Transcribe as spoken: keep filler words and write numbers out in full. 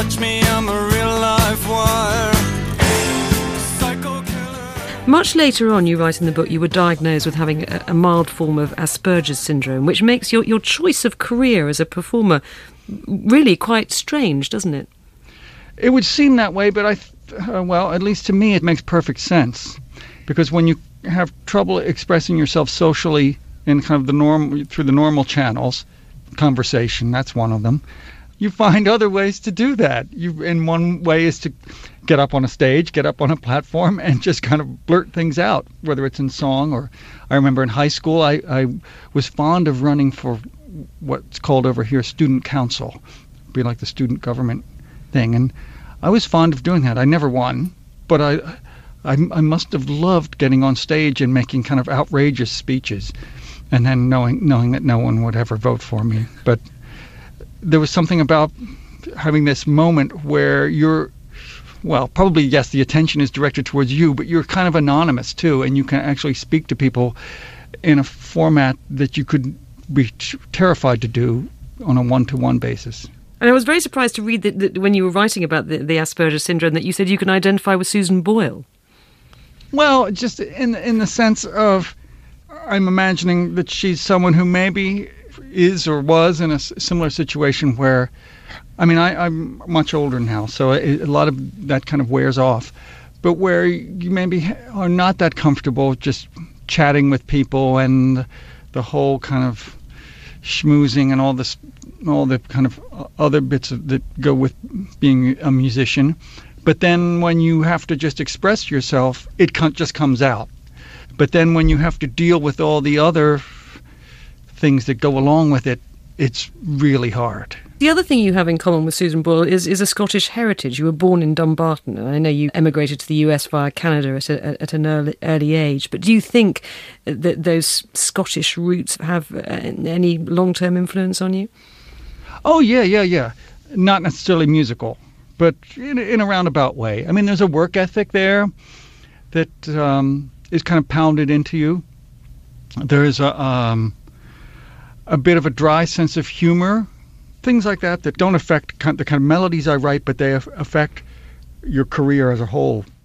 touch me, I'm a real life wire. Much later on, you write in the book, you were diagnosed with having a, a mild form of Asperger's syndrome, which makes your, your choice of career as a performer really quite strange, doesn't it? It would seem that way, but I, uh, well, at least to me, it makes perfect sense. Because when you have trouble expressing yourself socially in kind of the norm, through the normal channels, conversation, that's one of them, you find other ways to do that. You, and one way is to get up on a stage, get up on a platform, and just kind of blurt things out, whether it's in song or... I remember in high school, I, I was fond of running for what's called over here student council, be like the student government thing, and I was fond of doing that. I never won, but I, I, I must have loved getting on stage and making kind of outrageous speeches, and then knowing knowing that no one would ever vote for me. But there was something about having this moment where you're, well, probably, yes, the attention is directed towards you, but you're kind of anonymous, too, and you can actually speak to people in a format that you could be t- terrified to do on a one-to-one basis. And I was very surprised to read that, that when you were writing about the, the Asperger's syndrome that you said you can identify with Susan Boyle. Well, just in in the sense of I'm imagining that she's someone who maybe is or was in a similar situation where, I mean, I, I'm much older now, so a, a lot of that kind of wears off, but where you maybe are not that comfortable just chatting with people and the whole kind of schmoozing and all this, all the kind of other bits of, that go with being a musician. But then when you have to just express yourself, it just comes out. But then when you have to deal with all the other things that go along with it, it's really hard. The other thing you have in common with Susan Boyle is, is a Scottish heritage. You were born in Dumbarton, and I know you emigrated to the U S via Canada at, a, at an early, early age. But do you think that those Scottish roots have any long-term influence on you? Oh, yeah, yeah, yeah. Not necessarily musical, but in, in a roundabout way. I mean, there's a work ethic there that um, is kind of pounded into you. There's a... Um, a bit of a dry sense of humor, things like that that don't affect the kind of melodies I write, but they affect your career as a whole.